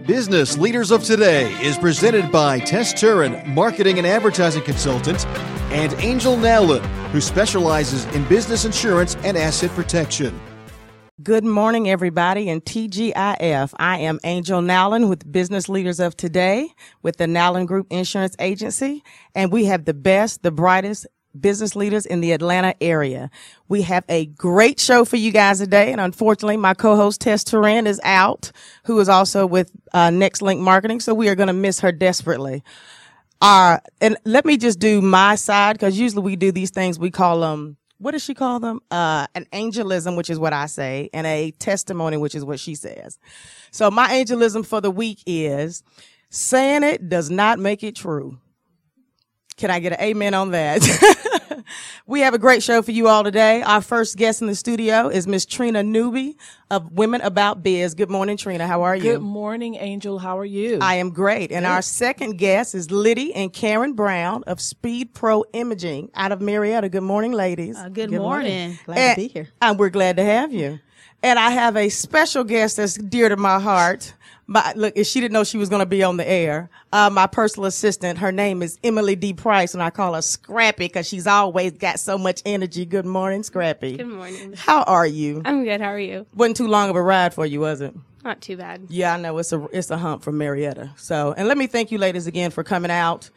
Business Leaders of Today is presented by Tess Turin, marketing and advertising consultant, and Angel Nowlin, who specializes in business insurance and asset protection. Good morning, everybody, and TGIF. I am Angel Nowlin with Business Leaders of Today with the Nowlin Group Insurance Agency, and we have the best, the brightest business leaders in the Atlanta area. We have a great show for you guys today, and unfortunately, my co-host Tess Turin is out, who is also with Next Link Marketing, so we are going to miss her desperately. And let me just do my side, because usually we do these things, we call them, what does she call them? An angelism, which is what I say, and a testimony, which is what she says. So my angelism for the week is, saying it does not make it true. Can I get an amen on that? We have a great show for you all today. Our first guest in the studio is Miss Trina Newby of Women About Biz. Good morning, Trina. How are you? Good morning, Angel. How are you? I am great. And our second guest is Liddy and Karen Brown of Speed Pro Imaging out of Marietta. Good morning, ladies. Good morning. Glad to be here. And we're glad to have you. And I have a special guest that's dear to my heart. Look, if she didn't know she was going to be on the air, my personal assistant, her name is Emily D. Price, and I call her Scrappy because she's always got so much energy. Good morning, Scrappy. Good morning. How are you? I'm good. How are you? Wasn't too long of a ride for you, was it? Not too bad. Yeah, I know. It's a hump from Marietta. So, and let me thank you ladies again for coming out.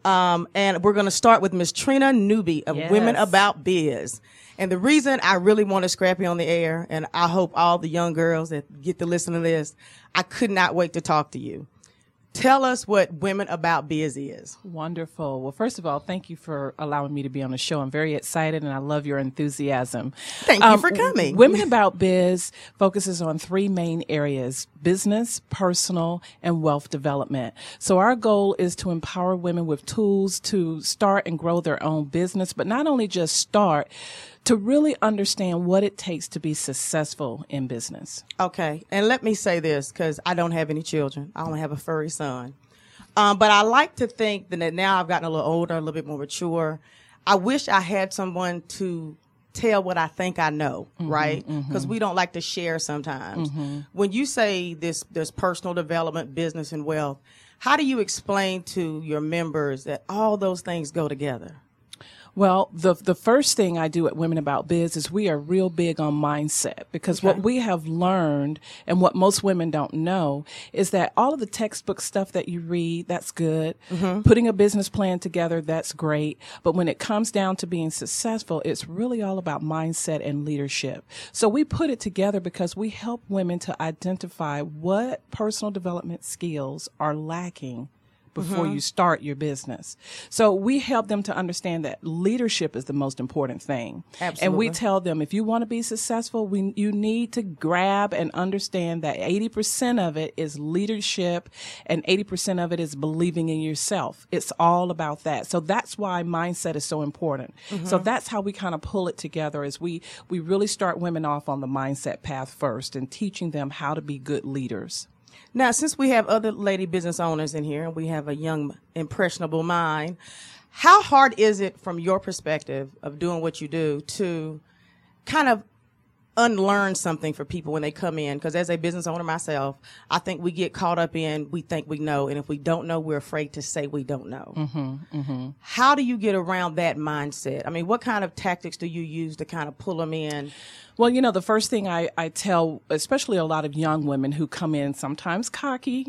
And we're going to start with Miss Trina Newby of Women About Biz. And the reason I really wanted Scrappy on the air, and I hope all the young girls that get to listen to this, I could not wait to talk to you. Tell us what Women About Biz is. Wonderful. Well, first of all, thank you for allowing me to be on the show. I'm very excited, and I love your enthusiasm. Thank you for coming. Women About Biz focuses on three main areas: business, personal, and wealth development. So our goal is to empower women with tools to start and grow their own business, but not only just start, to really understand what it takes to be successful in business. Okay. And let me say this, because I don't have any children. I only have a furry son. But I like to think that now I've gotten a little older, a little bit more mature. I wish I had someone to tell what I think I know, right? Because we don't like to share sometimes. When you say this personal development, business, and wealth, how do you explain to your members that all those things go together? Well, the first thing I do at Women About Biz is we are real big on mindset, because what we have learned and what most women don't know is that all of the textbook stuff that you read, that's good. Putting a business plan together, that's great. But when it comes down to being successful, it's really all about mindset and leadership. So we put it together because we help women to identify what personal development skills are lacking before you start your business. So we help them to understand that leadership is the most important thing. Absolutely. And we tell them, if you want to be successful, you need to grab and understand that 80% of it is leadership and 80% of it is believing in yourself. It's all about that. So that's why mindset is so important. So that's how we kind of pull it together, is we really start women off on the mindset path first and teaching them how to be good leaders. Now, since we have other lady business owners in here and we have a young, impressionable mind, how hard is it from your perspective of doing what you do to kind of unlearn something for people when they come in? Because as a business owner myself, I think we get caught up in we think we know, and if we don't know, we're afraid to say we don't know. How do you get around that mindset? I mean, what kind of tactics do you use to kind of pull them in? Well, the first thing I tell, especially a lot of young women who come in sometimes cocky,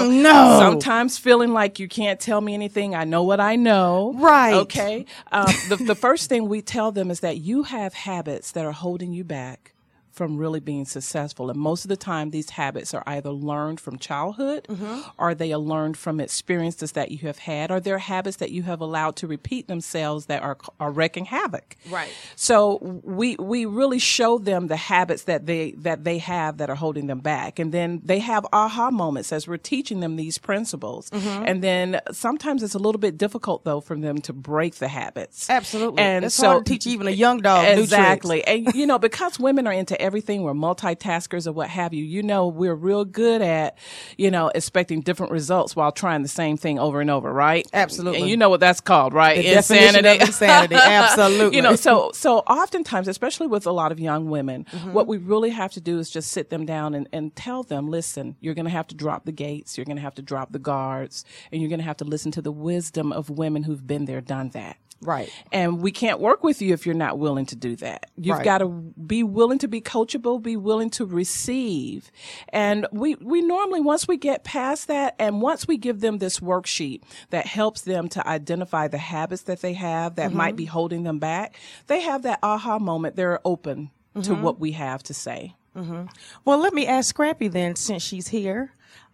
sometimes feeling like you can't tell me anything. I know what I know. Right. Okay. The first thing we tell them is that you have habits that are holding you back from really being successful. And most of the time, these habits are either learned from childhood or they are learned from experiences that you have had, or they're habits that you have allowed to repeat themselves that are wreaking havoc. Right. So we really show them the habits that they have that are holding them back. And then they have aha moments as we're teaching them these principles. And then sometimes it's a little bit difficult, though, for them to break the habits. Absolutely. And it's so hard to teach even a young dog exactly. new tricks. And, because women are into everything. We're multitaskers or what have you. You know, we're real good at, expecting different results while trying the same thing over and over, right? Absolutely. And you know what that's called, right? The definition of insanity. Absolutely. So oftentimes, especially with a lot of young women, what we really have to do is just sit them down and tell them, listen, you're going to have to drop the gates. You're going to have to drop the guards, and you're going to have to listen to the wisdom of women who've been there, done that. Right. And we can't work with you if you're not willing to do that. You've got to be willing to be coachable, be willing to receive. And we normally, once we get past that, and once we give them this worksheet that helps them to identify the habits that they have that might be holding them back, they have that aha moment. They're open to what we have to say. Well, let me ask Scrappy then, since she's here.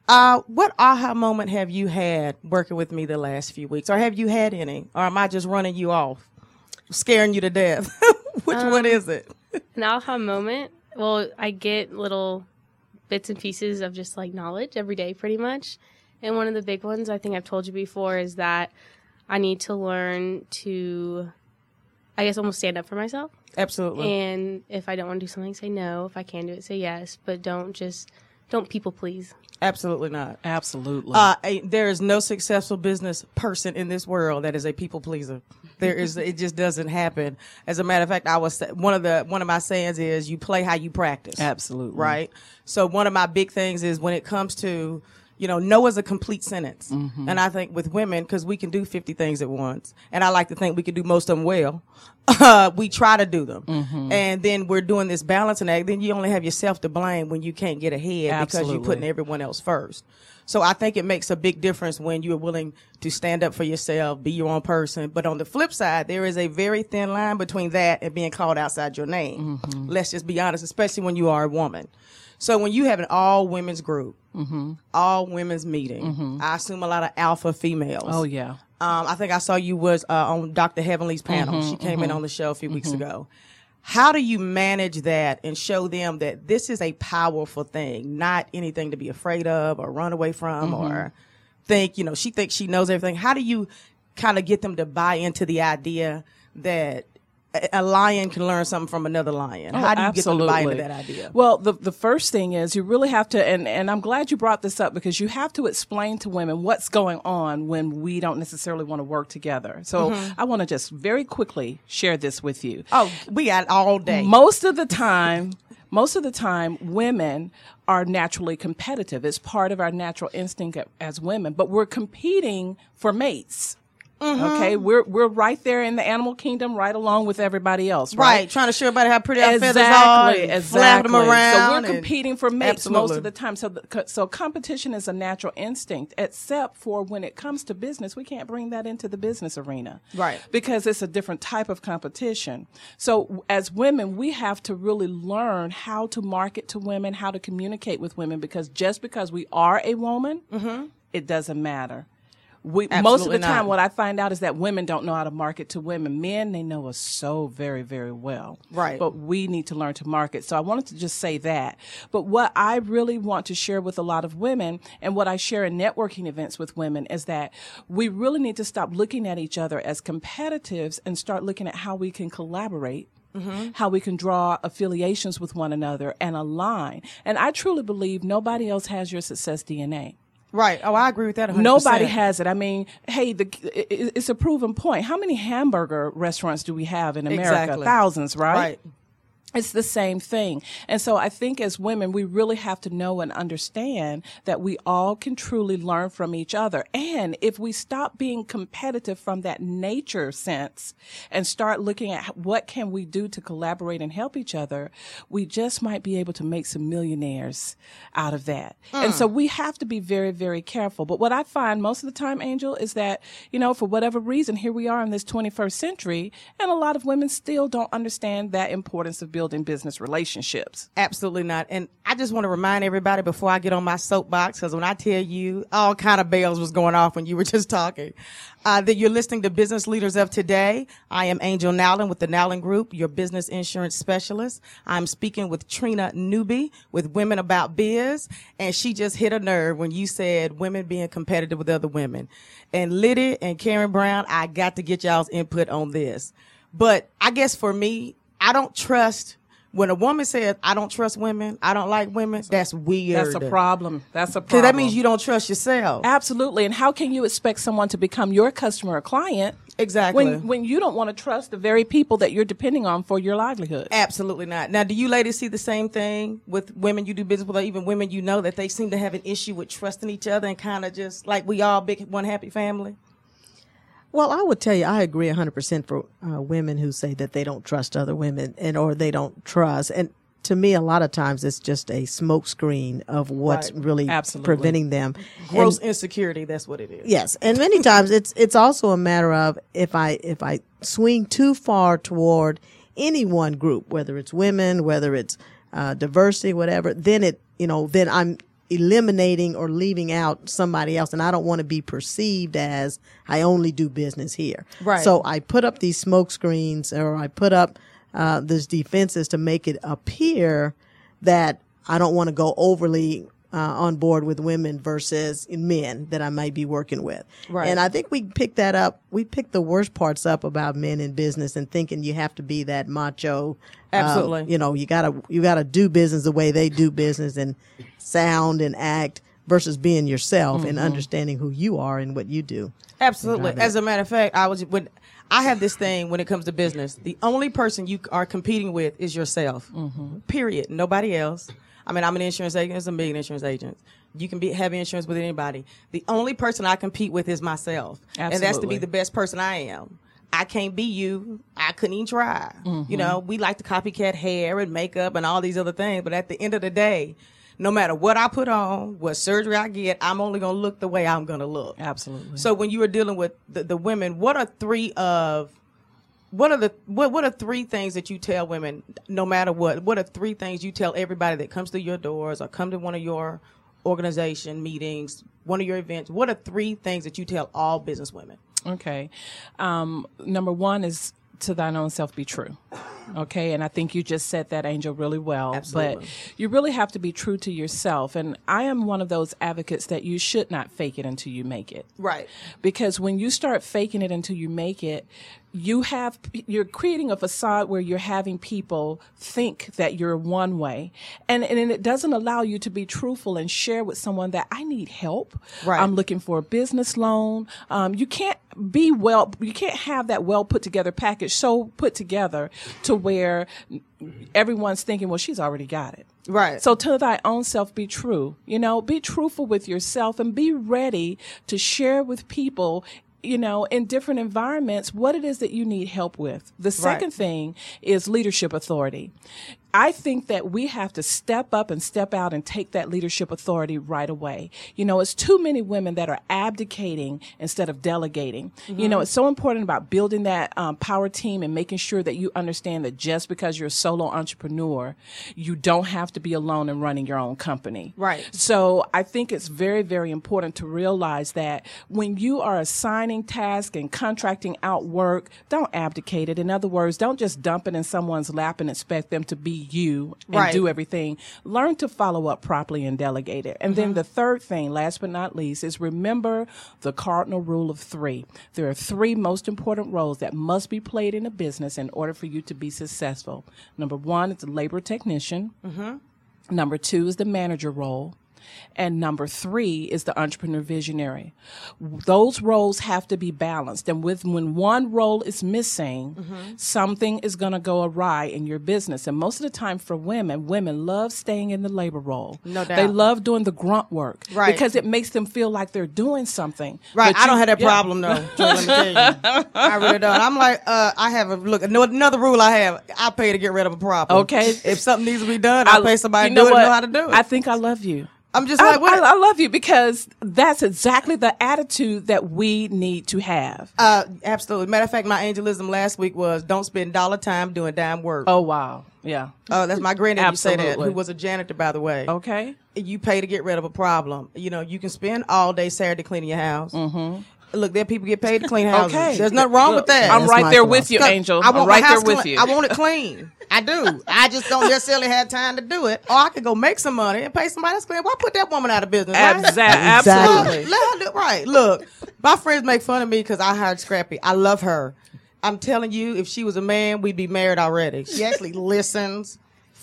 What aha moment have you had working with me the last few weeks? Or have you had any? Or am I just running you off, scaring you to death? Which one is it? An aha moment? Well, I get little bits and pieces of just like knowledge every day pretty much. And one of the big ones, I think I've told you before, is that I need to learn to, I guess, almost stand up for myself. Absolutely. And if I don't want to do something, say no. If I can do it, say yes. But don't people please. Absolutely not. Absolutely. There is no successful business person in this world that is a people pleaser. It just doesn't happen. As a matter of fact, one of my sayings is you play how you practice. Absolutely. Right. So one of my big things is when it comes to, no is a complete sentence. And I think with women, because we can do 50 things at once, and I like to think we can do most of them well, we try to do them. And then we're doing this balancing act. Then you only have yourself to blame when you can't get ahead because you're putting everyone else first. So I think it makes a big difference when you're willing to stand up for yourself, be your own person. But on the flip side, there is a very thin line between that and being called outside your name. Let's just be honest, especially when you are a woman. So when you have an all women's group, all women's meeting, I assume a lot of alpha females. Oh, yeah. I think I saw you was on Dr. Heavenly's panel. She came in on the show a few weeks ago. How do you manage that and show them that this is a powerful thing, not anything to be afraid of or run away from or think, she thinks she knows everything. How do you kind of get them to buy into the idea that a lion can learn something from another lion? How do you get them to buy into that idea? Well, the first thing is you really have to, and I'm glad you brought this up, because you have to explain to women what's going on when we don't necessarily want to work together. So I want to just very quickly share this with you. Oh, we got all day. Most of the time, women are naturally competitive. It's part of our natural instinct as women, but we're competing for mates. Okay, we're right there in the animal kingdom, right along with everybody else, right? Trying to show everybody how pretty our feathers are, and flap them around. So we're competing for mates most of the time. So competition is a natural instinct, except for when it comes to business, we can't bring that into the business arena, right? Because it's a different type of competition. So as women, we have to really learn how to market to women, how to communicate with women, because just because we are a woman, it doesn't matter. Most of the time, what I find out is that women don't know how to market to women. Men, they know us so very, very well. Right. But we need to learn to market. So I wanted to just say that. But what I really want to share with a lot of women, and what I share in networking events with women, is that we really need to stop looking at each other as competitives and start looking at how we can collaborate. How we can draw affiliations with one another and align. And I truly believe nobody else has your success DNA. Right. Oh, I agree with that 100%. Nobody has it. I mean, hey, it's a proven point. How many hamburger restaurants do we have in America? Exactly. Thousands, right? Right. It's the same thing. And so I think as women, we really have to know and understand that we all can truly learn from each other. And if we stop being competitive from that nature sense and start looking at what can we do to collaborate and help each other, we just might be able to make some millionaires out of that. And so we have to be very, very careful. But what I find most of the time, Angel, is that, for whatever reason, here we are in this 21st century, and a lot of women still don't understand that importance of building business relationships. Absolutely not. And I just want to remind everybody before I get on my soapbox, because when I tell you all kind of bells was going off when you were just talking, that you're listening to Business Leaders of Today. I am Angel Nowlin with the Nowlin Group, your business insurance specialist. I'm speaking with Trina Newby with Women About Biz, and she just hit a nerve when you said women being competitive with other women. And Liddy and Karen Brown, I got to get y'all's input on this. But I guess for me, I don't trust When a woman says, I don't trust women, I don't like women, that's weird. That's a problem. That's a problem. Because that means you don't trust yourself. Absolutely. And how can you expect someone to become your customer or client Exactly. when you don't want to trust the very people that you're depending on for your livelihood? Absolutely not. Now, do you ladies see the same thing with women you do business with, or even women you know, that they seem to have an issue with trusting each other and kind of just like we all big one happy family? Well, I would tell you, I agree 100% for women who say that they don't trust other women or they don't trust. And to me, a lot of times it's just a smokescreen of what's really preventing them. Gross insecurity. That's what it is. Yes. And many times it's also a matter of if I swing too far toward any one group, whether it's women, whether it's diversity, whatever, then then I'm eliminating or leaving out somebody else, and I don't want to be perceived as I only do business here. Right. So I put up these smoke screens, or I put up these defenses to make it appear that I don't want to go overly on board with women versus men that I might be working with. Right. And I think we picked that up. We picked the worst parts up about men in business and thinking you have to be that macho. Absolutely. You gotta do business the way they do business and sound and act versus being yourself and understanding who you are and what you do. Absolutely. As a matter of fact, I have this thing when it comes to business. The only person you are competing with is yourself. Period. Nobody else. I mean, I'm an insurance agent. There's a million insurance agents. You can have insurance with anybody. The only person I compete with is myself. Absolutely. And that's to be the best person I am. I can't be you. I couldn't even try. We like to copycat hair and makeup and all these other things. But at the end of the day, no matter what I put on, what surgery I get, I'm only going to look the way I'm going to look. Absolutely. So when you are dealing with the women, what are three things that you tell women, no matter what? What are three things you tell everybody that comes to your doors or come to one of your organization meetings, one of your events? What are three things that you tell all business women? Okay. Number one is to thine own self be true. Okay. And I think you just said that, Angel, really well. Absolutely. But you really have to be true to yourself. And I am one of those advocates that you should not fake it until you make it. Right. Because when you start faking it until you make it, you're creating a facade where you're having people think that you're one way. And it doesn't allow you to be truthful and share with someone that I need help. Right. I'm looking for a business loan. You can't have that well put together package so put together to where everyone's thinking, well, she's already got it. Right. So to thy own self be true. Be truthful with yourself and be ready to share with people in different environments, what it is that you need help with. The second thing is leadership authority. I think that we have to step up and step out and take that leadership authority right away. It's too many women that are abdicating instead of delegating. It's so important about building that power team and making sure that you understand that just because you're a solo entrepreneur, you don't have to be alone in running your own company. Right. So I think it's very, very important to realize that when you are assigning tasks and contracting out work, don't abdicate it. In other words, don't just dump it in someone's lap and expect them to be you and do everything. Learn to follow up properly and delegate it. And then the third thing, last but not least, is remember the cardinal rule of 3. There are 3 most important roles that must be played in a business in order for you to be successful. Number 1 is the labor technician. Number 2 is the manager role. And number 3 is the entrepreneur visionary. Those roles have to be balanced. And when one role is missing, something is going to go awry in your business. And most of the time for women love staying in the labor role. No doubt. They love doing the grunt work. Right. Because it makes them feel like they're doing something. Right. I don't have that problem, though. Let me tell you. I really don't. I'm like, I have another rule I have. I pay to get rid of a problem. Okay. If something needs to be done, I pay somebody to do it and know how to do it. I think I love you. I'm just like, what? I love you because that's exactly the attitude that we need to have. Absolutely. Matter of fact, my angelism last week was don't spend dollar time doing dime work. Oh, wow. Yeah. Oh, that's my granddad used to say that, Absolutely. who was a janitor, by the way. Okay. You pay to get rid of a problem. You can spend all day Saturday cleaning your house. Look, there people get paid to clean houses. Okay. There's nothing wrong with that. I'm That's right my there with you, philosophy. Angel. I want I'm right my house there with clean. you. I want it clean. I do. I just don't necessarily have time to do it. Or I could go make some money and pay somebody else clean. Why put that woman out of business? Right? Absolutely. Let her do right. Look, my friends make fun of me because I hired Scrappy. I love her. I'm telling you, if she was a man, we'd be married already. She actually listens.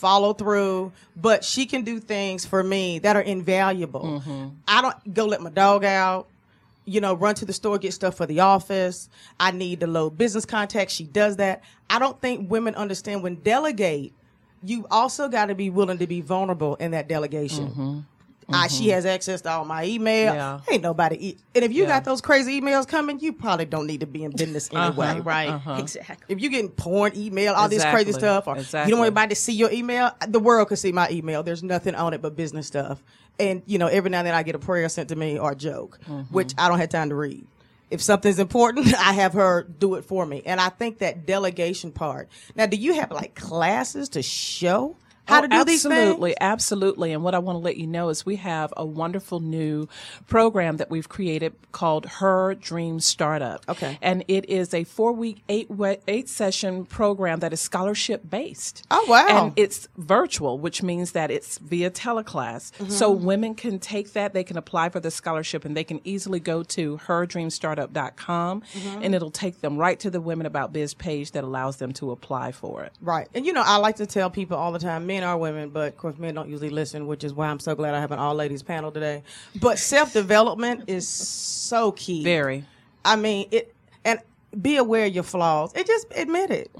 follow through, but she can do things for me that are invaluable. I don't go let my dog out, run to the store, get stuff for the office. I need to load business contacts. She does that. I don't think women understand when delegate, you also got to be willing to be vulnerable in that delegation. She has access to all my email. Yeah. Ain't nobody. And if you got those crazy emails coming, you probably don't need to be in business anyway, right? Exactly. If you're getting porn email, all this crazy stuff, or you don't want anybody to see your email, the world can see my email. There's nothing on it but business stuff. And, every now and then I get a prayer sent to me or a joke, which I don't have time to read. If something's important, I have her do it for me. And I think that delegation part. Now, do you have like classes to show how to do these things? Absolutely. And what I want to let you know is we have a wonderful new program that we've created called Her Dream Startup. Okay. And it is a 4-week, 8-session program that is scholarship based. Oh, wow. And it's virtual, which means that it's via teleclass. So women can take that, they can apply for the scholarship, and they can easily go to herdreamstartup.com and it'll take them right to the Women About Biz page that allows them to apply for it. Right. And, I like to tell people all the time, men are women, but of course men don't usually listen, which is why I'm so glad I have an all ladies panel today. But self-development is so key. Very. I mean, and be aware of your flaws. Just admit it.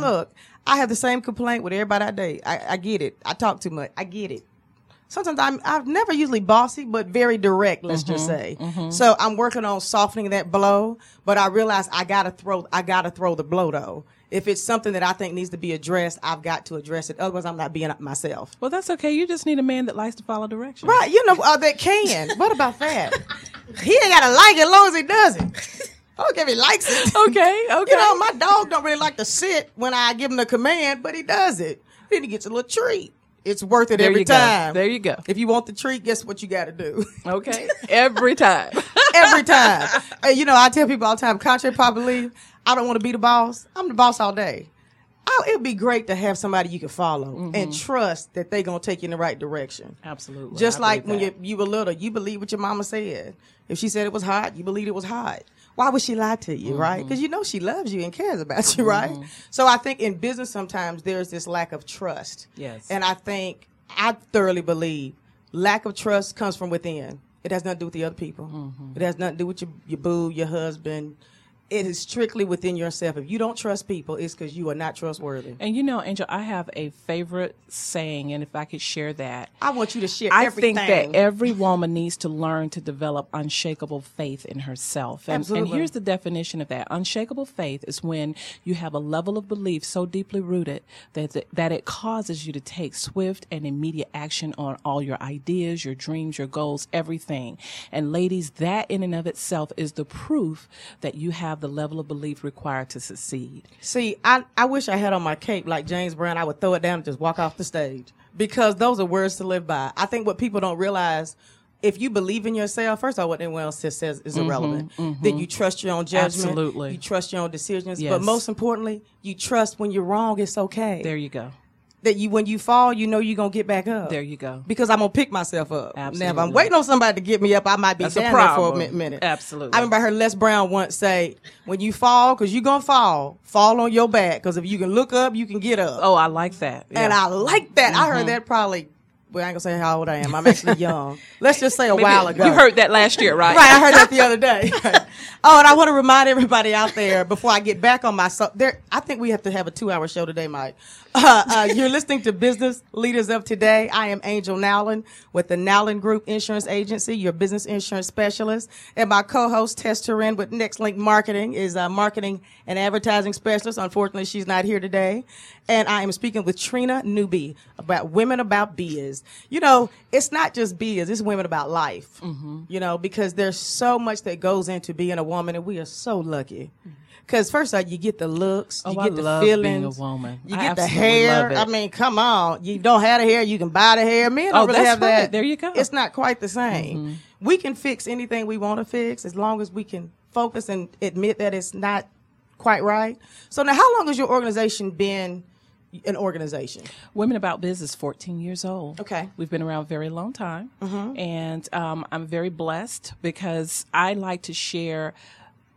I have the same complaint with everybody I date. I get it. I talk too much. I get it. Sometimes I'm never usually bossy, but very direct, let's just say. So I'm working on softening that blow, but I realize I gotta throw the blow though. If it's something that I think needs to be addressed, I've got to address it. Otherwise, I'm not being myself. Well, that's okay. You just need a man that likes to follow directions. Right. That can. What about that? He ain't got to like it as long as he does it. I don't care if he likes it. Okay. My dog don't really like to sit when I give him the command, but he does it. Then he gets a little treat. It's worth it every time. There you go. If you want the treat, guess what you got to do? Okay. Every time. Every time. And, I tell people all the time, contrary to popular belief, I don't want to be the boss. I'm the boss all day. It'd be great to have somebody you can follow and trust that they're going to take you in the right direction. Absolutely. Just like when you were little, you believe what your mama said. If she said it was hot, you believed it was hot. Why would she lie to you, right? Because she loves you and cares about you, right? So I think in business sometimes there's this lack of trust. Yes. And I thoroughly believe lack of trust comes from within. It has nothing to do with the other people. It has nothing to do with your boo, your husband. It is strictly within yourself. If you don't trust people, it's because you are not trustworthy. And Angel, I have a favorite saying, and if I could share that. I want you to share I everything. think that every woman needs to learn to develop unshakable faith in herself. Absolutely. And here's the definition of that. Unshakable faith is when you have a level of belief so deeply rooted that it causes you to take swift and immediate action on all your ideas, your dreams, your goals, everything. And ladies, that in and of itself is the proof that you have the level of belief required to succeed. See, I wish I had on my cape like James Brown. I would throw it down and just walk off the stage, because those are words to live by. I think what people don't realize, if you believe in yourself, first of all, what anyone else says is irrelevant. Then you trust your own judgment. Absolutely. You trust your own decisions. Yes. But most importantly, you trust when you're wrong, it's okay. There you go. That when you fall, you're going to get back up. There you go. Because I'm going to pick myself up. Absolutely. Now, if I'm waiting on somebody to get me up, I might be That's down a there for a problem. minute. Absolutely. I remember I heard Les Brown once say, when you fall, because you're going to fall on your back. Because if you can look up, you can get up. Oh, I like that. Yeah. And I like that. I heard that probably, well, I ain't going to say how old I am. I'm actually young. Let's just say a while ago. You heard that last year, right? Right, I heard that the other day. Oh, and I want to remind everybody out there before I get back on my I think we have to have a 2-hour show today, Mike. You're listening to Business Leaders of Today. I am Angel Nowlin with the Nowlin Group Insurance Agency, your business insurance specialist. And my co-host, Tess Turin with NextLink Marketing, is a marketing and advertising specialist. Unfortunately, she's not here today. And I am speaking with Trina Newby about Women About Biz. It's not just biz, it's women about life. Because there's so much that goes into being a woman, and we are so lucky. Because first of all, you get the looks, you get the feelings, being a woman. you get the hair. I mean, come on, you don't have the hair, you can buy the hair. Men don't really have that. There you go. It's not quite the same. We can fix anything we want to fix as long as we can focus and admit that it's not quite right. So now, how long has your organization been an organization? Women About Biz is 14 years old. Okay. We've been around a very long time. And I'm very blessed because I like to share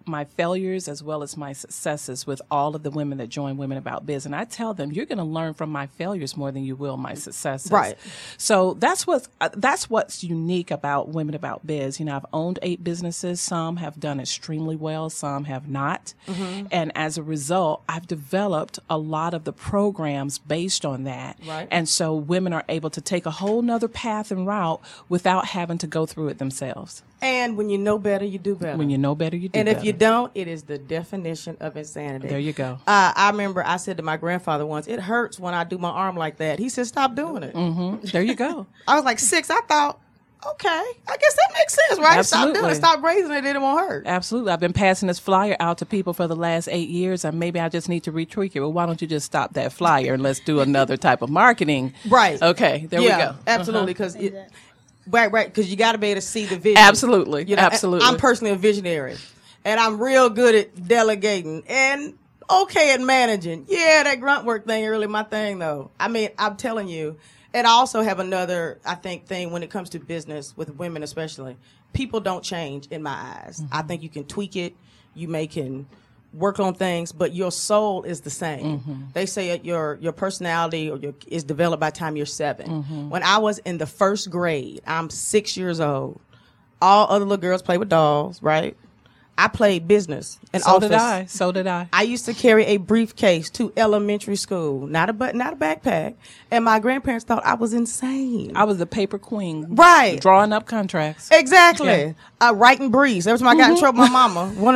my failures as well as my successes with all of the women that join Women About Biz. And I tell them, you're going to learn from my failures more than you will my successes. Right. So that's what's unique about Women About Biz. You know, I've owned 8 businesses. Some have done extremely well. Some have not. Mm-hmm. And as a result, I've developed a lot of the programs based on that. Right. And so women are able to take a whole nother path and route without having to go through it themselves. And when you know better, you do better. When you know better, you do and better. if you don't, it is the definition of insanity. There you go. I remember I said to my grandfather once, it hurts when I do my arm like that. He said, stop doing it. Mm-hmm. There you go. I was like 6. I thought, okay, I guess that makes sense, right? Absolutely. Stop doing it. Stop raising it. It won't hurt. Absolutely. I've been passing this flyer out to people for the last 8 years, and maybe I just need to retweak it. Well, why don't you just stop that flyer and let's do another type of marketing? Right. Okay, there we go. Absolutely, because right, because you got to be able to see the vision. Absolutely, you know, absolutely. I'm personally a visionary, and I'm real good at delegating and okay at managing. Yeah, that grunt work thing ain't really my thing, though. I mean, I'm telling you. And I also have another, I think, thing when it comes to business with women especially. People don't change in my eyes. Mm-hmm. I think you can tweak it. You can work on things, but your soul is the same. Mm-hmm. They say your personality is developed by the time you're 7. Mm-hmm. When I was in the 1st grade, I'm 6 years old. All other little girls play with dolls, right? I played business and office. So did I. I used to carry a briefcase to elementary school, not a backpack. And my grandparents thought I was insane. I was the paper queen. Right. Drawing up contracts. Exactly. Yeah. Writing briefs. Every time I got in trouble with my mama, when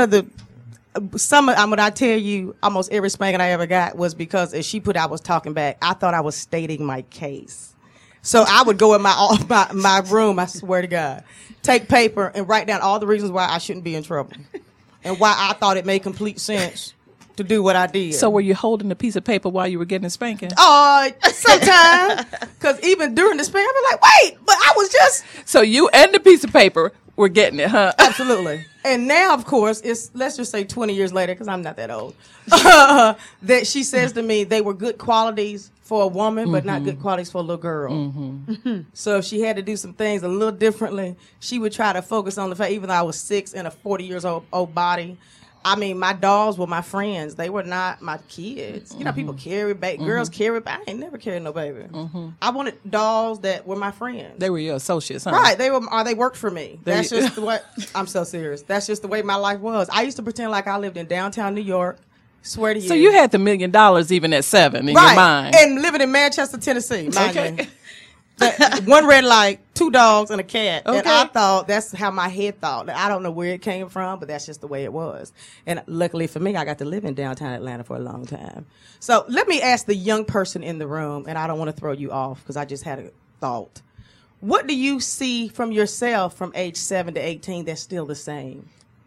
I tell you almost every spanking I ever got was because as she put I was talking back, I thought I was stating my case. So I would go in my room, I swear to God, take paper and write down all the reasons why I shouldn't be in trouble and why I thought it made complete sense to do what I did. So were you holding a piece of paper while you were getting a spanking? Sometimes. Because even during the spanking, I was like, wait, but I was just... So you and the piece of paper were getting it, huh? Absolutely. And now, of course, it's, let's just say 20 years later, because I'm not that old, that she says to me they were good qualities for a woman, but not good qualities for a little girl. Mm-hmm. So if she had to do some things a little differently, she would try to focus on the fact, even though I was 6 in a 40 years old body, I mean, my dolls were my friends. They were not my kids. You know, people carry girls carry, but I ain't never carried no baby. I wanted dolls that were my friends. They were your associates, huh? Right. They worked for me. That's just what, I'm so serious. That's just the way my life was. I used to pretend like I lived in downtown New York. Swear to you. So you had the $1 million even at 7 in your mind. And living in Manchester, Tennessee, mind you. One red light, 2 dogs, and a cat. Okay. And I thought, that's how my head thought. I don't know where it came from, but that's just the way it was. And luckily for me, I got to live in downtown Atlanta for a long time. So let me ask the young person in the room, and I don't want to throw you off because I just had a thought. What do you see from yourself from age 7 to 18 that's still the same?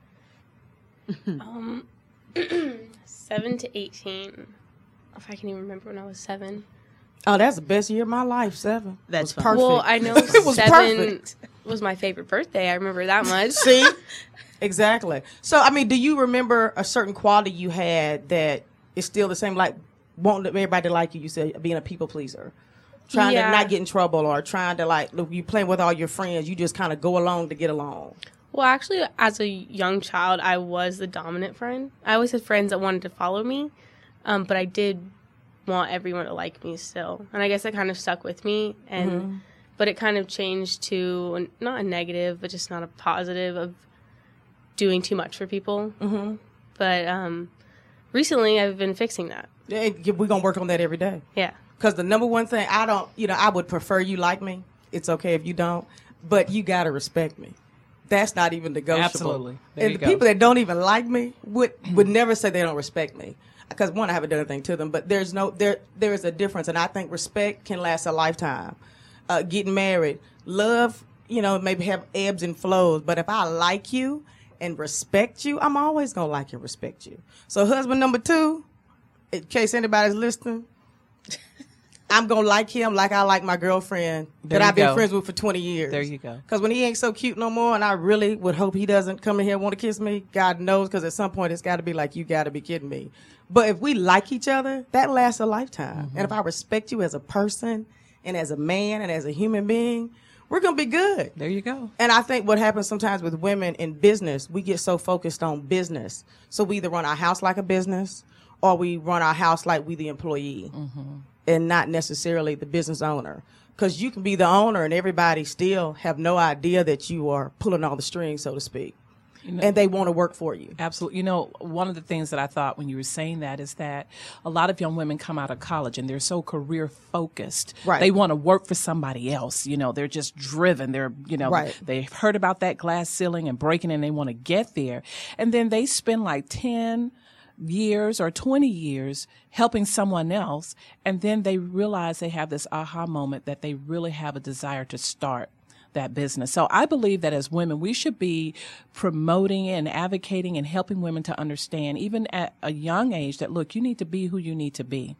7 to 18. If I can even remember when I was 7. Oh, that's the best year of my life, 7. That's perfect. Well, I know it was 7 perfect. Was my favorite birthday. I remember that much. See? Exactly. So, I mean, do you remember a certain quality you had that is still the same, like wanting everybody to like you? You said being a people pleaser. Trying to not get in trouble or trying to, like, look, you playing with all your friends. You just kind of go along to get along. Well, actually, as a young child, I was the dominant friend. I always had friends that wanted to follow me, but I did want everyone to like me still. And I guess that kind of stuck with me. And but it kind of changed to not a negative, but just not a positive of doing too much for people. But recently, I've been fixing that. Yeah, we're going to work on that every day. Yeah. Because the number one thing, I would prefer you like me. It's okay if you don't. But you got to respect me. That's not even negotiable. Absolutely. There And the people that don't even like me would never say they don't respect me. Because, one, I haven't done anything to them. But there is a difference. And I think respect can last a lifetime. Getting married, love, maybe have ebbs and flows. But if I like you and respect you, I'm always going to like and respect you. So husband number 2, in case anybody's listening, I'm going to like him like I like my girlfriend that I've been friends with for 20 years. There you go. Because when he ain't so cute no more, and I really would hope he doesn't come in here and want to kiss me, God knows, because at some point it's got to be like, you got to be kidding me. But if we like each other, that lasts a lifetime. And if I respect you as a person and as a man and as a human being, we're going to be good. There you go. And I think what happens sometimes with women in business, we get so focused on business. So we either run our house like a business or we run our house like we the employee and not necessarily the business owner. Because you can be the owner and everybody still have no idea that you are pulling all the strings, so to speak. And they want to work for you. Absolutely. You know, one of the things that I thought when you were saying that is that a lot of young women come out of college and they're so career focused. Right. They want to work for somebody else. You know, they're just driven. They're, you know, right. They've heard about that glass ceiling and breaking and they want to get there. And then they spend like 10 years or 20 years helping someone else. And then they realize they have this aha moment that they really have a desire to start that business. So I believe that as women, we should be promoting and advocating and helping women to understand, even at a young age, that look, you need to be who you need to be.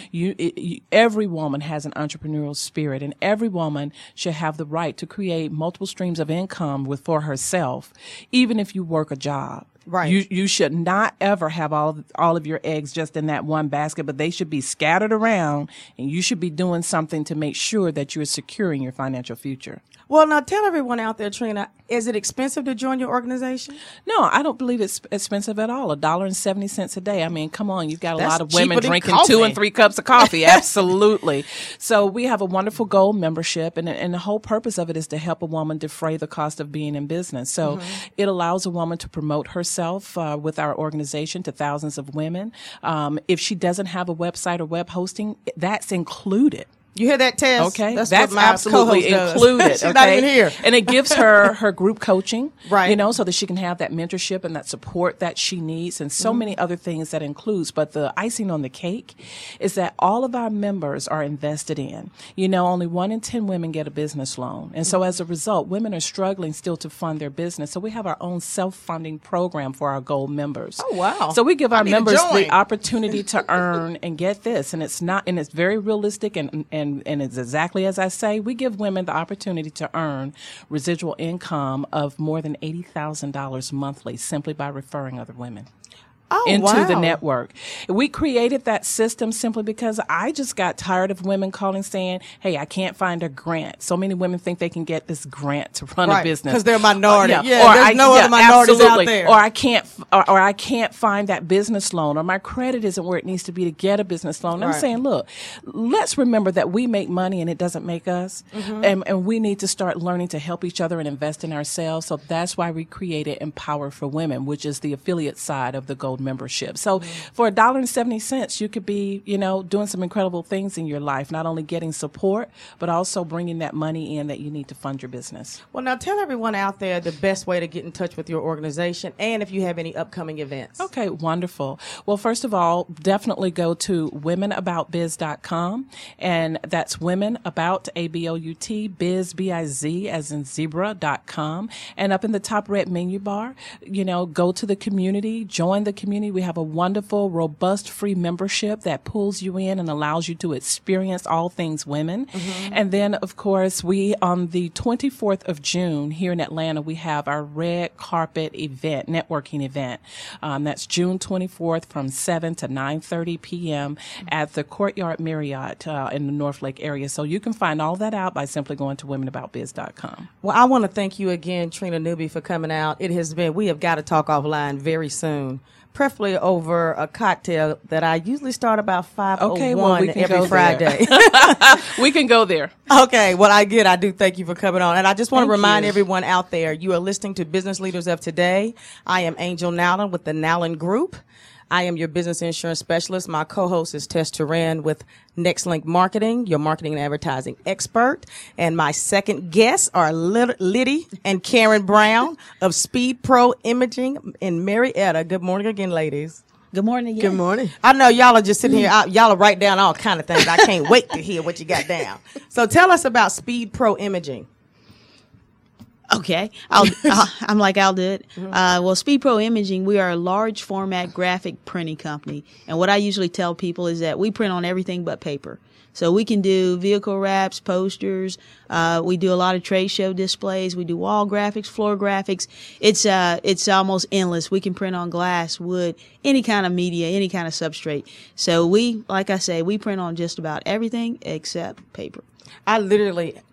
Every woman has an entrepreneurial spirit, and every woman should have the right to create multiple streams of income for herself, even if you work a job. Right. You should not ever have all of your eggs just in that one basket, but they should be scattered around, and you should be doing something to make sure that you're securing your financial future. Well, now tell everyone out there, Trina, is it expensive to join your organization? No, I don't believe it's expensive at all. $1.70 a day. I mean, come on, you've got That's a lot of women cheaper than drinking coffee. 2 and 3 cups of coffee. Absolutely. So we have a wonderful gold membership, and the whole purpose of it is to help a woman defray the cost of being in business. So it allows a woman to promote herself with our organization to thousands of women. If she doesn't have a website or web hosting, that's included. You hear that, Tess? Okay, That's that's what my absolutely co-host included. does. She's okay? not even here. And it gives her group coaching, right? You know, so that she can have that mentorship and that support that she needs, and so many other things that includes. But the icing on the cake is that all of our members are invested in. You know, only 1 in 10 women get a business loan, and so as a result, women are struggling still to fund their business. So we have our own self-funding program for our gold members. Oh wow! So we give our members join. the opportunity to earn and get this, and it's very realistic and it's exactly as I say. We give women the opportunity to earn residual income of more than $80,000 monthly simply by referring other women into the network. We created that system simply because I just got tired of women calling saying, hey, I can't find a grant. So many women think they can get this grant to run a business. Because they're a minority. Or there's no other minorities absolutely. out there. Or I can't find that business loan, or my credit isn't where it needs to be to get a business loan. I'm saying, look, let's remember that we make money and it doesn't make us. And we need to start learning to help each other and invest in ourselves. So that's why we created Empower for Women, which is the affiliate side of the Gold membership. So for $1.70, you could be, you know, doing some incredible things in your life, not only getting support, but also bringing that money in that you need to fund your business. Well, now tell everyone out there the best way to get in touch with your organization and if you have any upcoming events. Okay, wonderful. Well, first of all, definitely go to womenaboutbiz.com, and that's women about, A-B-O-U-T, biz, B-I-Z, as in zebra.com. And up in the top red menu bar, you know, go to the community, join the community. We have a wonderful, robust, free membership that pulls you in and allows you to experience all things women. And then, of course, we, on the 24th of June here in Atlanta, we have our red carpet event, networking event. That's June 24th from 7 to 9:30 p.m. at the Courtyard Marriott in the North Lake area. So you can find all that out by simply going to womenaboutbiz.com. Well, I want to thank you again, Trina Newby, for coming out. It has been, we have got to talk offline very soon. Preferably over a cocktail that I usually start about 5:01 every Friday. We can go there. Okay, well, I do thank you for coming on. And I just want to remind everyone out there, you are listening to Business Leaders of Today. I am Angel Nowlin with the Nowlin Group. I am your business insurance specialist. My co-host is Tess Turan with NextLink Marketing, your marketing and advertising expert. And my second guests are Liddy and Karen Brown of Speed Pro Imaging in Marietta. Good morning again, ladies. Good morning. Good morning. I know y'all are just sitting here. Y'all are writing down all kind of things. I can't wait to hear what you got down. So tell us about Speed Pro Imaging. Okay, I'm like, I'll do it. Well, Speed Pro Imaging, we are a large format graphic printing company. And what I usually tell people is that we print on everything but paper. So we can do vehicle wraps, posters. We do a lot of trade show displays. We do wall graphics, floor graphics. It's almost endless. We can print on glass, wood, any kind of media, any kind of substrate. So we, like I say, we print on just about everything except paper. I literally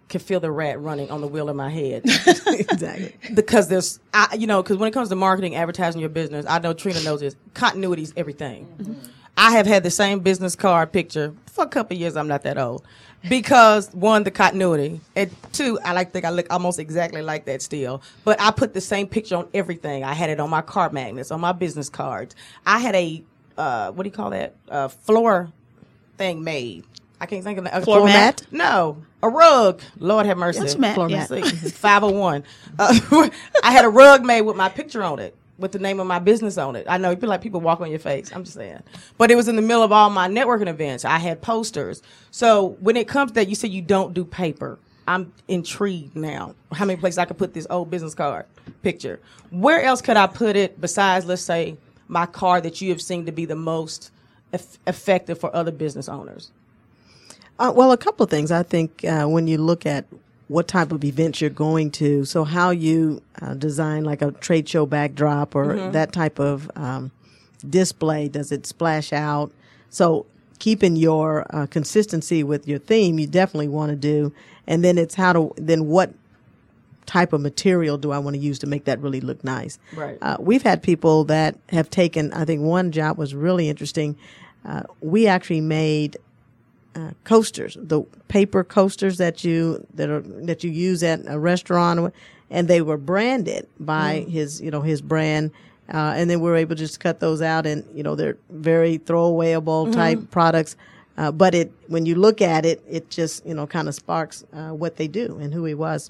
can feel the rat running on the wheel of my head. Exactly. Because because when it comes to marketing, advertising your business, I know Trina knows this. Continuity is everything. Mm-hmm. I have had the same business card picture for a couple of years. I'm not that old. Because one, the continuity, and two, I think I look almost exactly like that still. But I put the same picture on everything. I had it on my card magnets, on my business cards. I had a what do you call that? Floor thing made. I can't think of a floor mat. No, a rug. Lord have mercy. That's a mat. Floor Yeah. mat. 501. I had a rug made with my picture on it, with the name of my business on it. I know, you feel like people walk on your face. I'm just saying. But it was in the middle of all my networking events. I had posters. So when it comes to that, you said you don't do paper. I'm intrigued now. How many places I could put this old business card picture? Where else could I put it besides, let's say, my card that you have seen to be the most effective for other business owners? Well, a couple of things. I think when you look at what type of events you're going to, so how you design like a trade show backdrop or that type of display, does it splash out? So keeping your consistency with your theme, you definitely want to do. And then it's what type of material do I want to use to make that really look nice? Right. We've had people that have taken, I think one job was really interesting. We actually made coasters, the paper coasters that you use at a restaurant, and they were branded by his brand, and then we were able to just cut those out, and they're very throwawayable type products. But when you look at it, it just kind of sparks what they do and who he was.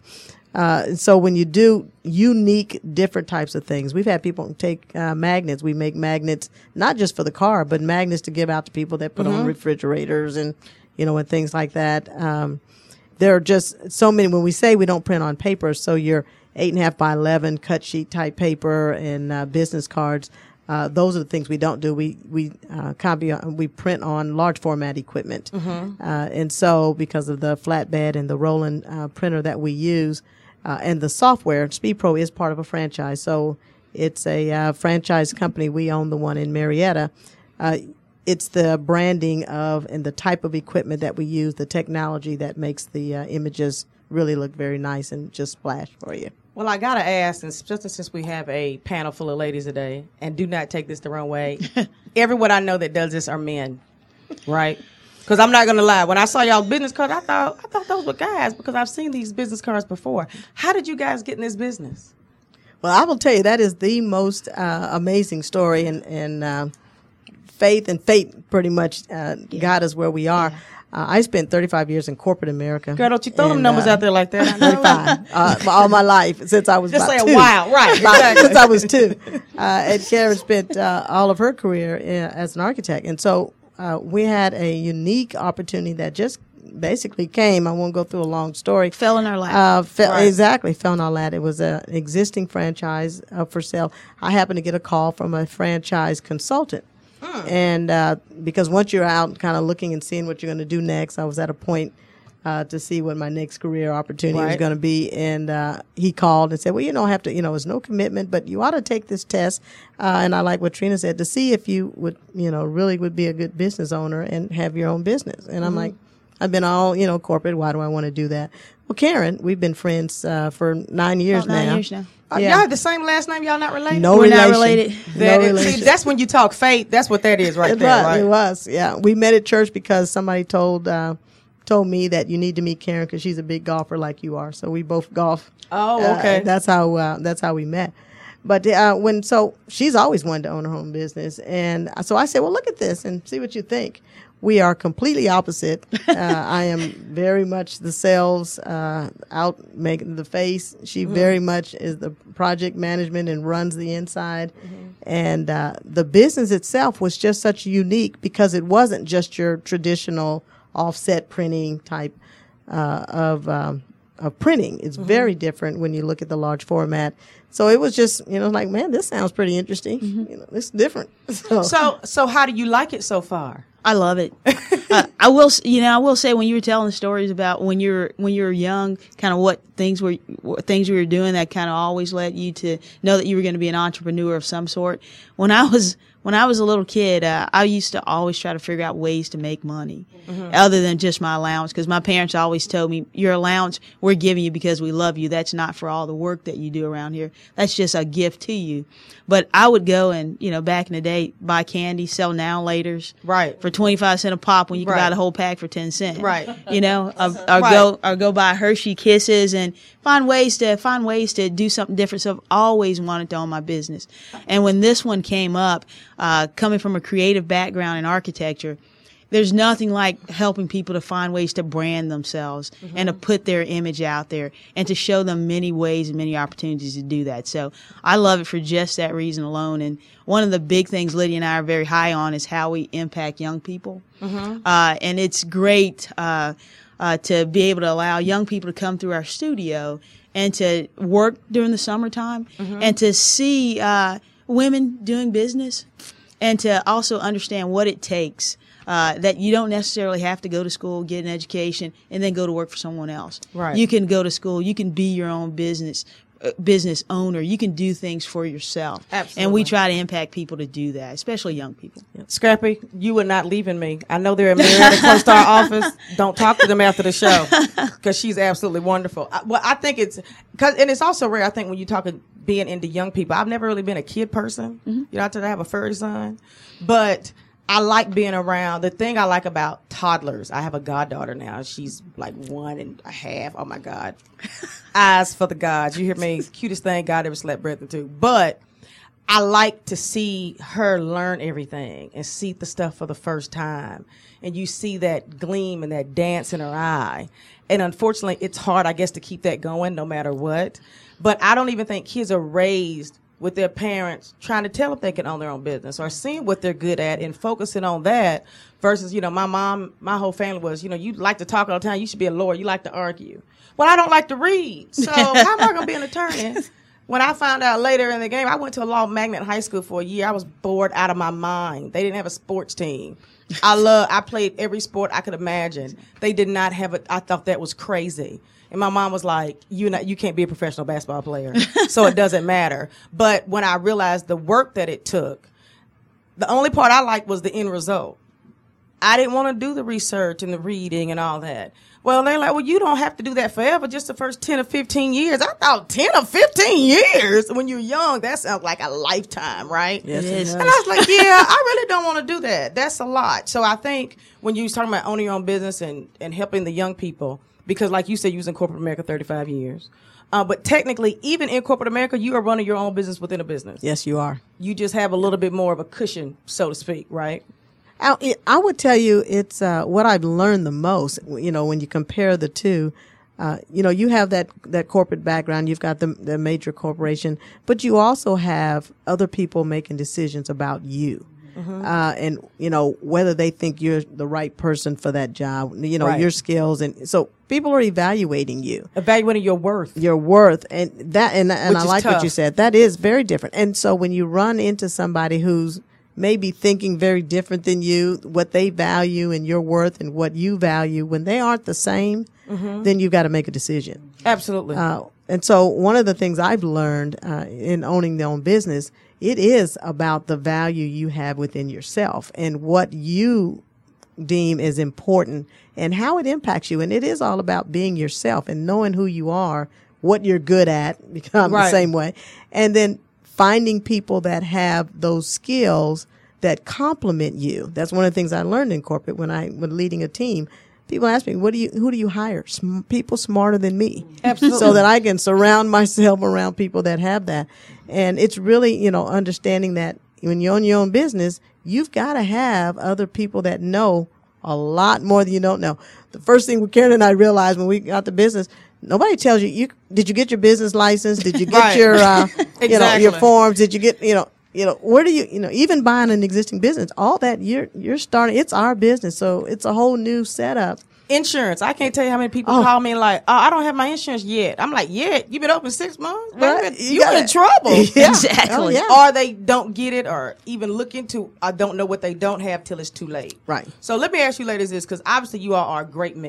So when you do unique, different types of things, we've had people take magnets. We make magnets not just for the car, but magnets to give out to people that put on refrigerators and and things like that. There are just so many. When we say we don't print on paper, so your 8.5 by 11 cut sheet type paper and business cards. Those are the things we don't do. We print on large format equipment, and so because of the flatbed and the rolling printer that we use. And the software, SpeedPro is part of a franchise. So it's a franchise company. We own the one in Marietta. It's the branding of and the type of equipment that we use, the technology that makes the images really look very nice and just splash for you. Well, I got to ask, since we have a panel full of ladies today, and do not take this the wrong way, everyone I know that does this are men, right? Because I'm not going to lie. When I saw y'all business cards, I thought those were guys because I've seen these business cards before. How did you guys get in this business? Well, I will tell you, that is the most amazing story, and faith and fate pretty much got us where we are. I spent 35 years in corporate America. Girl, don't you throw them numbers out there like that. 35 all my life since I was just about say two. A while, right? Exactly. Since I was 2. And Karen spent all of her career as an architect, and so we had a unique opportunity that just basically came. I won't go through a long story. Fell in our lap. Exactly, fell in our lap. It was an existing franchise up for sale. I happened to get a call from a franchise consultant. And because once you're out kind of looking and seeing what you're going to do next, I was at a point to see what my next career opportunity was going to be. And he called and said, well, you don't have to, it's no commitment, but you ought to take this test. And I like what Trina said, to see if you would, really would be a good business owner and have your own business. And I'm like, I've been all, corporate. Why do I want to do that? Well, Karen, we've been friends for 9 years now. 9 years now. Y'all have the same last name. Y'all not related? No We're relation. not related. No relation. See, that's when you talk fate. That's what that is right there. Right? It was. Yeah. We met at church because somebody told me that you need to meet Karen because she's a big golfer like you are. So we both golf. Oh, okay. That's how we met. But so she's always wanted to own her own business, and so I said, well, look at this and see what you think. We are completely opposite. I am very much the sales, out making the face. She very much is the project management and runs the inside. And the business itself was just such unique because it wasn't just your traditional offset printing type of printing. It's very different when you look at the large format. So it was just, like, man, this sounds pretty interesting. It's different. So how do you like it so far? I love it. I will say when you were telling the stories about when you were young, kind of what things you were doing that kind of always led you to know that you were going to be an entrepreneur of some sort. When I was when I was a little kid, I used to always try to figure out ways to make money other than just my allowance, because my parents always told me, your allowance we're giving you because we love you. That's not for all the work that you do around here. That's just a gift to you. But I would go and, back in the day, buy candy, sell now laters for 25 cents a pop when you could buy the whole pack for 10 cents. Right. Or go buy Hershey Kisses and find ways to do something different. So I've always wanted to own my business. And when this one came up, coming from a creative background in architecture, there's nothing like helping people to find ways to brand themselves and to put their image out there and to show them many ways and many opportunities to do that. So I love it for just that reason alone. And one of the big things Lydia and I are very high on is how we impact young people. And it's great to be able to allow young people to come through our studio and to work during the summertime and to see women doing business and to also understand what it takes. That you don't necessarily have to go to school, get an education, and then go to work for someone else. Right. You can go to school. You can be your own business owner. You can do things for yourself. Absolutely. And we try to impact people to do that, especially young people. Scrappy, you are not leaving me. I know they're in Marietta close to our office. Don't talk to them after the show because she's absolutely wonderful. I think and it's also rare, I think, when you talk being into young people. I've never really been a kid person. I have a furry son. But I like being around. The thing I like about toddlers, I have a goddaughter now. She's like 1.5. Oh my God. Eyes for the gods. You hear me? Cutest thing God ever slept breath into. But I like to see her learn everything and see the stuff for the first time. And you see that gleam and that dance in her eye. And unfortunately, it's hard, I guess, to keep that going no matter what. But I don't even think kids are raised with their parents trying to tell if they can own their own business or seeing what they're good at and focusing on that versus, my mom, my whole family was, you like to talk all the time. You should be a lawyer. You like to argue. Well, I don't like to read. So how am I going to be an attorney? When I found out later in the game, I went to a law magnet high school for a year. I was bored out of my mind. They didn't have a sports team. I played every sport I could imagine. They did not have it. I thought that was crazy. And my mom was like, you can't be a professional basketball player, so it doesn't matter. But when I realized the work that it took, the only part I liked was the end result. I didn't want to do the research and the reading and all that. Well, they're like, well, you don't have to do that forever, just the first 10 or 15 years. I thought 10 or 15 years when you're young, that sounds like a lifetime, right? Yes, it is. And I was like, yeah, I really don't want to do that. That's a lot. So I think when you was talking about owning your own business and helping the young people, because like you said, you was in corporate America 35 years. But technically, even in corporate America, you are running your own business within a business. Yes, you are. You just have a little bit more of a cushion, so to speak, right? I would tell you it's what I've learned the most, when you compare the two. You have that corporate background. You've got the major corporation, but you also have other people making decisions about you. And whether they think you're the right person for that job, right. Your skills, and so people are evaluating you, evaluating your worth, and I like tough. what you said. That is very different. And so when you run into somebody who's maybe thinking very different than you, what they value and your worth and what you value, when they aren't the same, then you've got to make a decision. Absolutely. And so one of the things I've learned in owning their own business, it is about the value you have within yourself and what you deem is important and how it impacts you. And it is all about being yourself and knowing who you are, what you're good at, become the same way, and then finding people that have those skills that complement you. That's one of the things I learned in corporate when leading a team. People ask me, who do you hire? People smarter than me. Absolutely. So that I can surround myself around people that have that. And it's really, understanding that when you own your own business, you've got to have other people that know a lot more than you don't know. The first thing Karen and I realized when we got the business, nobody tells you, did you get your business license? Did you get your, exactly. your forms? Did you get, where do you, even buying an existing business, all that you're starting, it's our business. So it's a whole new setup. Insurance. I can't tell you how many people call me like, I don't have my insurance yet. I'm like, yet? You've been open 6 months? Right. You're in trouble. Yeah. Exactly. Oh, yeah. Or they don't get it or even look into, I don't know what they don't have till it's too late. Right. So let me ask you ladies this, because obviously you all are a great mix.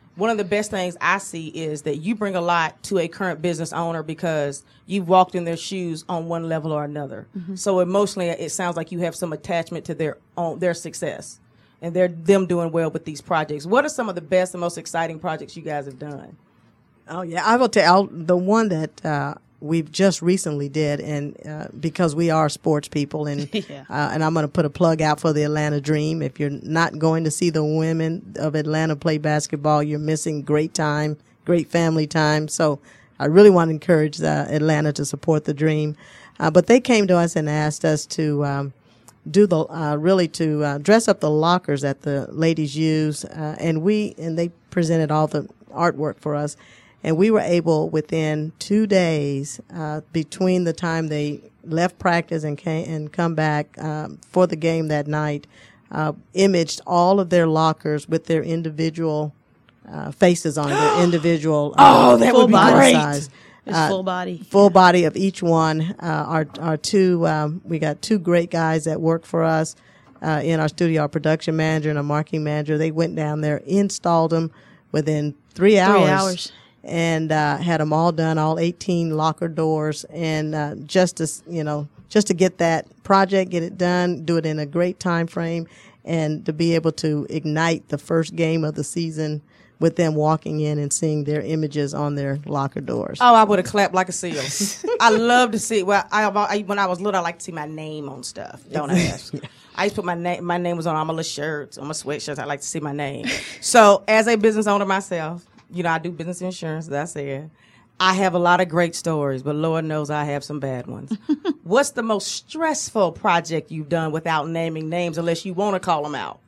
one of the best things I see is that you bring a lot to a current business owner because you've walked in their shoes on one level or another. So emotionally, it sounds like you have some attachment to their success and them doing well with these projects. What are some of the best and most exciting projects you guys have done? Oh yeah, I will tell the one that we've just recently did, and because we are sports people, and and I'm going to put a plug out for the Atlanta Dream. If you're not going to see the women of Atlanta play basketball, you're missing great time, great family time. So I really want to encourage Atlanta to support the Dream. But they came to us and asked us to do the dress up the lockers that the ladies use, and they presented all the artwork for us. And we were able, within 2 days, between the time they left practice and come back for the game that night, imaged all of their lockers with their individual faces on their individual that would be great. size. Full body. Full body of each one. Our two, we got two great guys that work for us in our studio, our production manager and a marketing manager. They went down there, installed them within 3 hours. 3 hours. And had them all done, all 18 locker doors, and just to get that project, get it done, do it in a great time frame, and to be able to ignite the first game of the season with them walking in and seeing their images on their locker doors. Oh, I would have clapped like a seal. I love to see. Well, when I was little, I liked to see my name on stuff. Don't ask. I used to put my name. My name was on all my little shirts, on my sweatshirts. I like to see my name. So, as a business owner myself, I do business insurance, as I said. I have a lot of great stories, but Lord knows I have some bad ones. What's the most stressful project you've done without naming names, unless you want to call them out?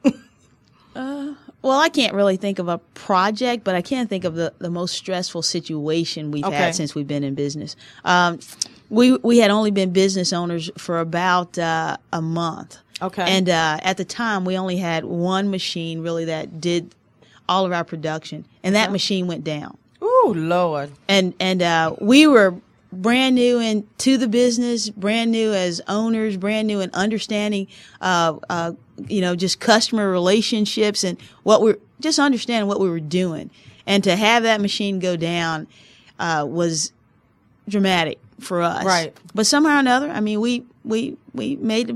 Well, I can't really think of a project, but I can think of the most stressful situation we've had since we've been in business. We had only been business owners for about a month. Okay. And at the time, we only had one machine really that did all of our production, and that machine went down. Ooh, Lord. And we were brand new into the business, brand new as owners, brand new in understanding, just customer relationships and just understanding what we were doing. And to have that machine go down, was dramatic for us. Right. But somehow or another, I mean, we made,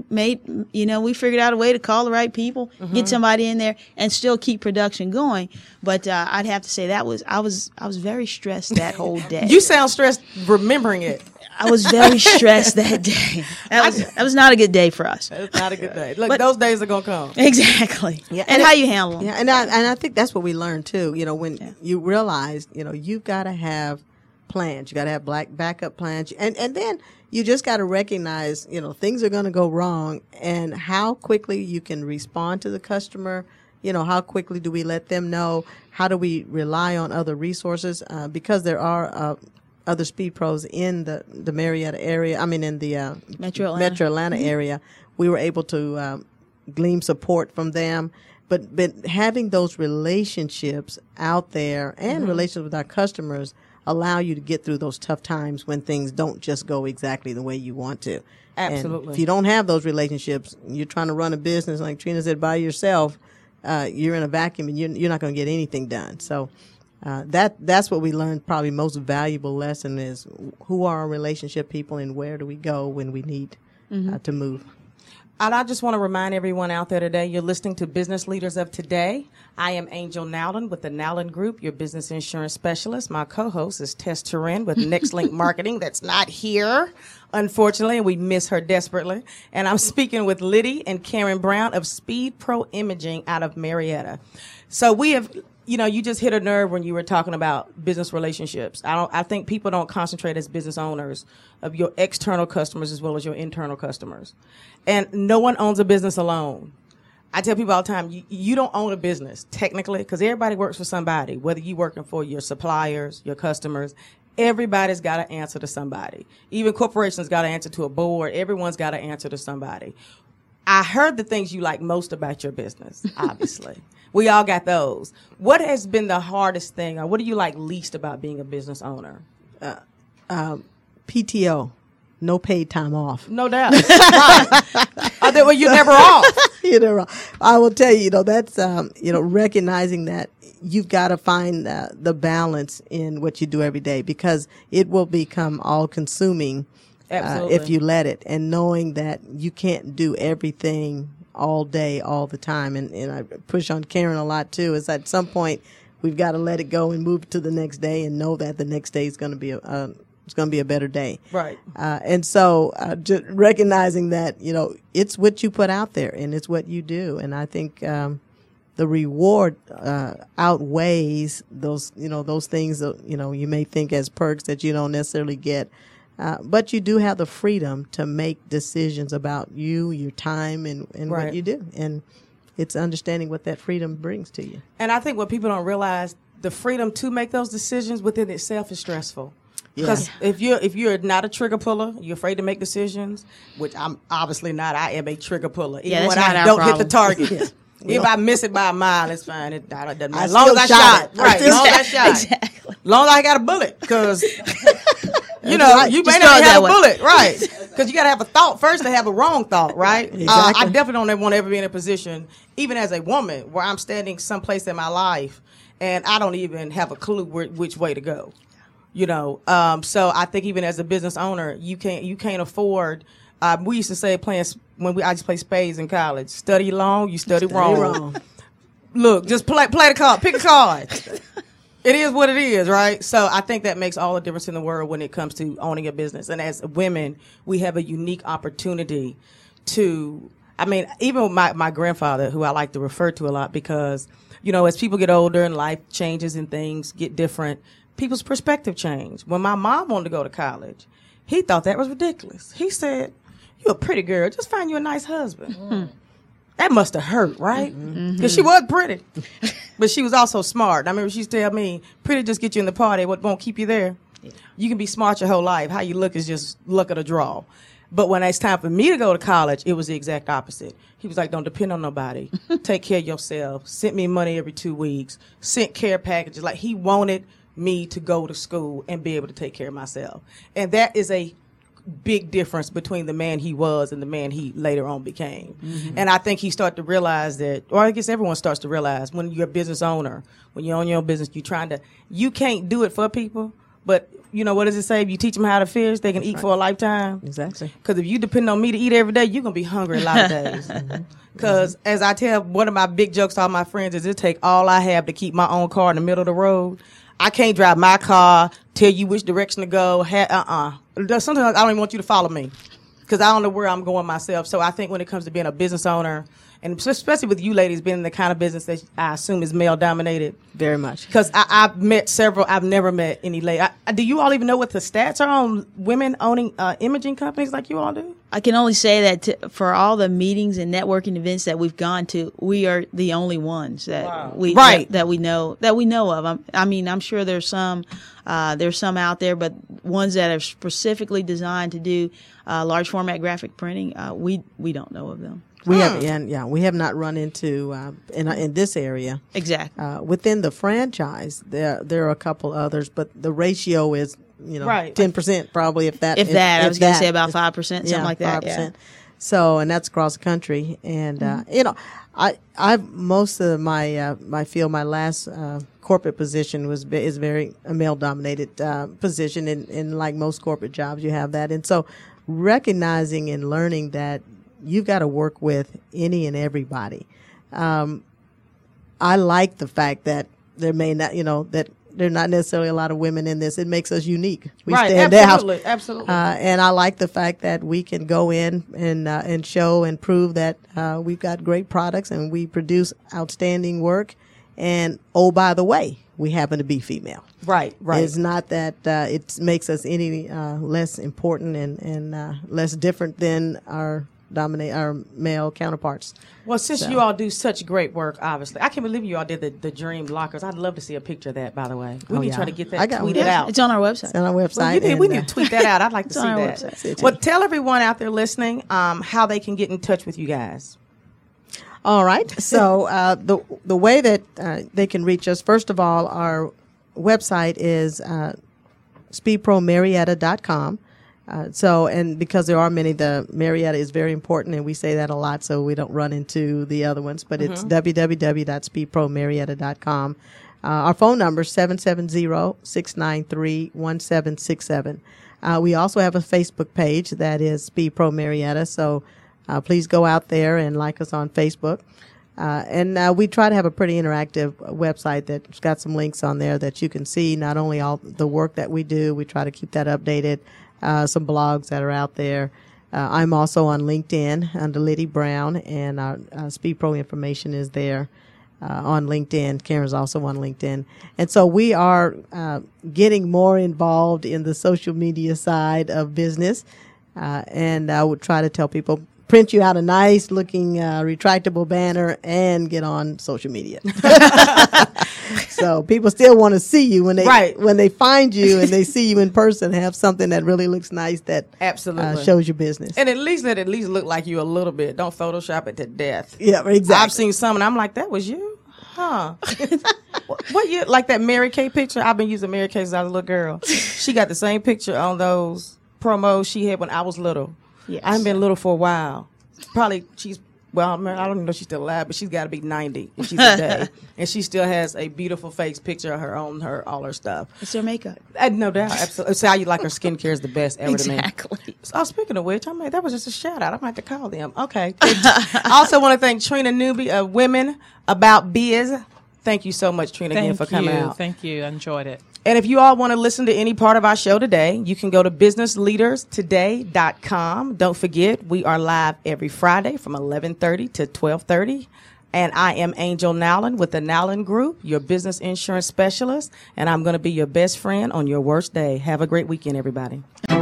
we figured out a way to call the right people, get somebody in there, and still keep production going. But I'd have to say I was very stressed that whole day. You sound stressed remembering it. I was very stressed that day. That was not a good day for us. It's not a good day. Look, those days are gonna come. Exactly. Yeah. And how you handle them. Yeah, and I think that's what we learned too. When you realize, you've got to have plans. You got to have backup plans, and then you just got to recognize, things are going to go wrong, and how quickly you can respond to the customer. How quickly do we let them know? How do we rely on other resources? Because there are other speed pros in the Marietta area. I mean, in the Metro Atlanta area, we were able to glean support from them. But having those relationships out there and relations with our customers allow you to get through those tough times when things don't just go exactly the way you want to. Absolutely. And if you don't have those relationships, you're trying to run a business, like Trina said, by yourself, you're in a vacuum and you're not going to get anything done. So that's what we learned. Probably most valuable lesson is who are our relationship people and where do we go when we need to move. And I just want to remind everyone out there today, you're listening to Business Leaders of Today. I am Angel Nowlin with the Nowlin Group, your business insurance specialist. My co-host is Tess Turin with NextLink Marketing that's not here, unfortunately, and we miss her desperately. And I'm speaking with Liddy and Karen Brown of Speed Pro Imaging out of Marietta. So we have... you just hit a nerve when you were talking about business relationships. I think people don't concentrate as business owners of your external customers as well as your internal customers. And no one owns a business alone. I tell people all the time, you don't own a business technically because everybody works for somebody, whether you're working for your suppliers, your customers. Everybody's got to answer to somebody. Even corporations got to answer to a board. Everyone's got to answer to somebody. I heard the things you like most about your business, obviously. We all got those. What has been the hardest thing, or what do you like least about being a business owner? PTO. no paid time off. No doubt. Well, you're never off. I will tell you, that's, recognizing that you've got to find the balance in what you do every day, because it will become all consuming if you let it, and knowing that you can't do everything all day, all the time. And I push on Karen a lot too, is at some point we've got to let it go and move to the next day and know that the next day is going to be it's going to be a better day. Right. And so just recognizing that, it's what you put out there and it's what you do. And I think the reward outweighs those things that, you may think as perks that you don't necessarily get. But you do have the freedom to make decisions about you, your time, and right. what you do. And it's understanding what that freedom brings to you. And I think what people don't realize, the freedom to make those decisions within itself is stressful. Because if you're not a trigger puller, you're afraid to make decisions, which I'm obviously not. I am a trigger puller. Even when I don't hit the target. If I miss it by a mile, it's fine. It doesn't matter. As long as I shot it. Right. As long as I shot it. Exactly. As long as I got a bullet. Because, you may not have a bullet. Right. Because you got to have a thought first to have a wrong thought. Right. Exactly. I definitely don't want to ever be in a position, even as a woman, where I'm standing someplace in my life and I don't even have a clue which way to go. So I think even as a business owner, you can't afford. We used to say I just played spades in college. Study long, you study wrong. Look, just play the card, pick a card. It is what it is, right? So I think that makes all the difference in the world when it comes to owning a business. And as women, we have a unique opportunity to. Even my grandfather, who I like to refer to a lot, because as people get older and life changes and things get different, people's perspective change. When my mom wanted to go to college, he thought that was ridiculous. He said, "You're a pretty girl. Just find you a nice husband." Mm. That must have hurt, right? Because she was pretty, but she was also smart. I remember she used to tell me, "Pretty just get you in the party. What won't keep you there? You can be smart your whole life. How you look is just luck of the draw." But when it's time for me to go to college, it was the exact opposite. He was like, "Don't depend on nobody. Take care of yourself. Send me money every 2 weeks. Sent care packages." Like, he wanted me to go to school and be able to take care of myself. And that is a big difference between the man he was and the man he later on became. Mm-hmm. And I think he started to realize that, or I guess everyone starts to realize, when you're a business owner, when you own your own business, you can't do it for people, but what does it say? If you teach them how to fish, they can eat for a lifetime. Exactly. Because if you depend on me to eat every day, you're going to be hungry a lot of days. Because as I tell one of my big jokes to all my friends, is it take all I have to keep my own car in the middle of the road. I can't drive my car, tell you which direction to go. Sometimes I don't even want you to follow me, because I don't know where I'm going myself. So I think when it comes to being a business owner, and especially with you ladies being in the kind of business that I assume is male dominated. Very much. Because I've met several. I've never met any lady. Do you all even know what the stats are on women owning imaging companies like you all do? I can only say that for all the meetings and networking events that we've gone to, we are the only ones that we know of. I'm sure there's some out there, but ones that are specifically designed to do large format graphic printing, we don't know of them. We have not run into in this area. Exactly. Within the franchise, there are a couple others, but the ratio is 10% probably, if that. I was going to say about 5%, something like that. 5%. Yeah. So, and that's across the country, and I most of my field, my last corporate position is very a male dominated position, and like most corporate jobs, you have that, and so recognizing and learning that you've got to work with any and everybody. I like the fact that there may not, that there are not necessarily a lot of women in this. It makes us unique. We stand out. Absolutely. And I like the fact that we can go in and show and prove that we've got great products and we produce outstanding work. And by the way, we happen to be female. Right. It's not that it makes us any less important and less different than our male counterparts. Well, since you all do such great work, obviously, I can't believe you all did the Dream Lockers. I'd love to see a picture of that, by the way. We need to try to get that tweeted out. It's on our website. It's on our website. Well, we need to tweet that out. I'd like to see that. Website. Well, tell everyone out there listening how they can get in touch with you guys. All right. So the way that they can reach us, first of all, our website is speedpromarietta.com. And because there are many, the Marietta is very important, and we say that a lot so we don't run into the other ones. But it's www.speedpromarietta.com. Our phone number is 770-693-1767. We also have a Facebook page that is Speed Pro Marietta, so please go out there and like us on Facebook. And we try to have a pretty interactive website that's got some links on there that you can see not only all the work that we do, we try to keep that updated, some blogs that are out there. I'm also on LinkedIn under Liddy Brown, and our Speed Pro information is there on LinkedIn. Karen's also on LinkedIn. And so we are getting more involved in the social media side of business. And I would try to tell people, print you out a nice looking retractable banner and get on social media. So people still want to see you when they find you and they see you in person, have something that really looks nice that absolutely shows your business. And at least look like you a little bit. Don't Photoshop it to death. Yeah, exactly. I've seen some and I'm like, that was you? Huh. What year? Like that Mary Kay picture? I've been using Mary Kay since I was a little girl. She got the same picture on those promos she had when I was little. Yes. I haven't been little for a while. Probably I don't even know if she's still alive, but she's got to be 90 if she's a day. And she still has a beautiful face picture of her on all her stuff. It's her makeup. No doubt. Absolutely. It's how you like her skincare is the best ever Exactly. to me. So, speaking of which, that was just a shout out. I might have to call them. Okay. I also want to thank Trina Newby of Women About Biz. Thank you so much, Trina, again, for coming out. Thank you. I enjoyed it. And if you all want to listen to any part of our show today, you can go to businessleaderstoday.com. Don't forget, we are live every Friday from 11:30 to 12:30. And I am Angel Nowlin with the Nowlin Group, your business insurance specialist. And I'm going to be your best friend on your worst day. Have a great weekend, everybody.